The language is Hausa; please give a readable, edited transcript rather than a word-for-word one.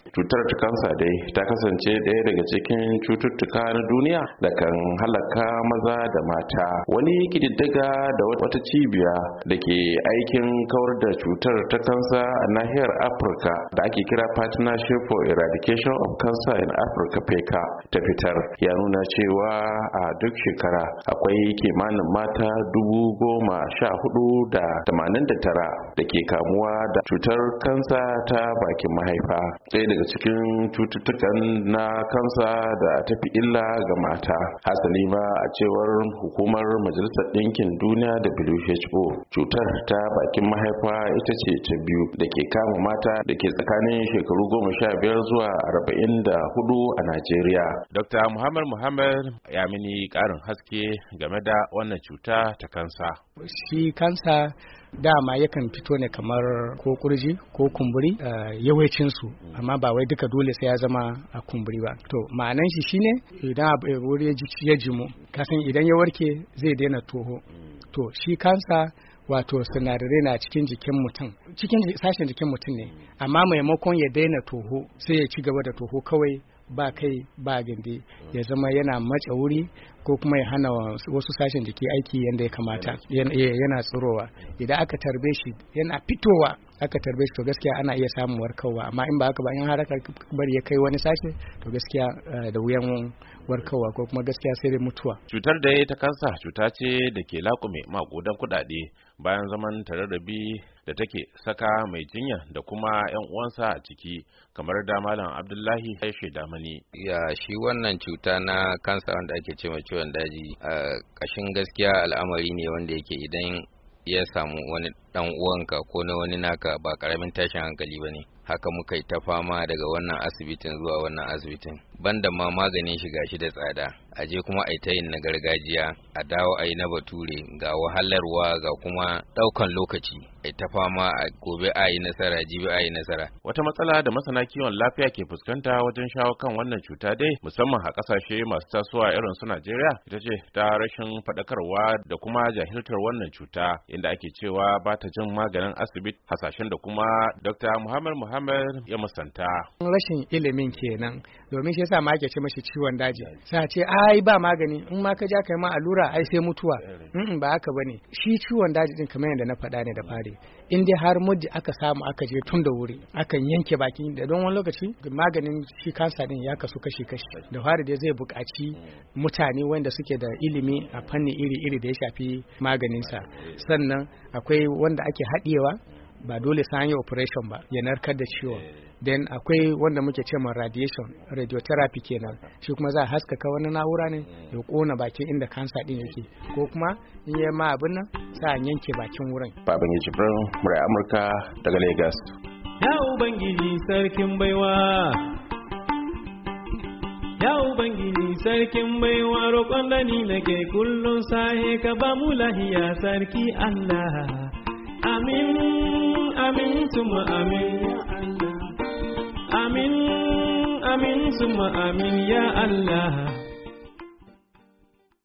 Cutar ta kansa dai ta kasance ɗaya daga cikin cututtuka na duniya da kan halaka maza da mata. Wani kididdiga da wata cibiya da ke aikin kawar da cutar ta kansa a nahiyar Afirka da ake kira Partnership for Eradication of Cancer in Africa (PECA) ta fitar ya nuna cewa a duk shekara akwai kimanin mata 14,089 da ke kamuwa da cutar kansa ta bakin mahaifa. Daga cikin cututtukan na kansa da tafi illa ga mata. Hasali ma a cewar hukumar Majalisar Ɗinkin Duniya WHO, cutar ta bakin mahaifa ita ce ta biyu da ke kama mata da ke tsakanin shekaru 15 zuwa 44 a Najeriya. Dr. Muhammad ya mini ƙarin haske game da wannan cuta ta kansa. Shi kansa dama yakan fito ne kamar ko kurji ko kumburi yawancinsu, amma ba wai duka dole sai ya zama a kumburi ba. To ma'anan shi shine idan wuri ya jimu, kasan idan ya warke zai daina toho. To shi kansa wato sinadarai na cikin jikin mutum, cikin sashen jikin mutum ne, amma maimakon ya daina toho sai ya ci gaba da toho kawai ba kai ba gindi, ya zama yana matse wuri ko kuma ya hana wasu sashen jiki aiki yadda ya kamata, yana tsirowa. Idan aka tarbe shi yana fitowa, aka tarbe shi to gaskiya ana iya samun warkarwa, amma in ba haka ba, in har aka bari ya kai wani sashe to gaskiya da wuyan warkarwa ko kuma gaskiya sai dai mutuwa. Cutar da ta kansa cuta ce da ke laƙume maƙudan kuɗaɗe bayan zaman tararrabi da take saka mai jinya da kuma 'yan uwansa a ciki, kamar da Malam Abdullahi ya shaida mani. Ya shi wannan cuta na kansa wanda ake cewa ciwon daji, a ƙashin gaskiya al'amari ne wanda yake idan ya samu wani dan uwanka ko na wani naka ba karamin tashin hankali ba ne. Haka muka yi ta fama daga wannan asibitin zuwa wannan asibitin, banda ma maganin shi gashi da tsada, a je kuma a yi ta yin na gargajiya, a dawo a yi na bature, ga wahalarwa ga kuma daukan lokaci, a yi ta fama, a gobe a yi nasara, jibi a yi nasara. Wata matsala da masana kiwon lafiya ke fuskanta wajen shawo kan wannan cuta dai, musamman a kasashe masu tasowa irin su Najeriya, ita ce ta rashin faɗakarwa da kuma jahiltar wannan cuta, inda ake cewa ba ta jin maganin asibiti, hasashen da kuma Dr. Muhammad ya musanta. Rashin ilimin kenan, domin shi yasa ma ake ce mashi ciwon daji. Sai a ce ai ba magani, in ma ka ja kai ma allura ai sai mutuwa. Ba haka bane. Shi ciwon daji din kamar yadda na faɗa ne da fari. In dai har muddi aka samu aka je tun da wuri, akan yanke bakin da don wani lokaci maganin shi kansa din ya kasu kashi-kashi. Da fari dai zai buƙaci mutane wanda suke da ilimi a fanni iri-iri da ya shafi maganinsa. Sannan akwai wanda ake haɗewa, ba dole sai an yi operation ba ya narkar da ciwon. Then akwai wanda muke cewa radiotherapy kenan, shi kuma za a haskaka wani na'ura ne ya kona bakin inda kansa din yake, ko kuma in yi ma abin nan sai an yanke bakin wurin. Baban Jibrin, murai Amurka daga Lagos. Ya Ubangiji sarkin baiwa, ya Ubangiji sarkin baiwa, roƙon da ni nake kullum sahe ka ba mu lahiya sarki Allah. Amin, amin, suma amin, ya Allah. Amin, amin, suma amin, ya Allah.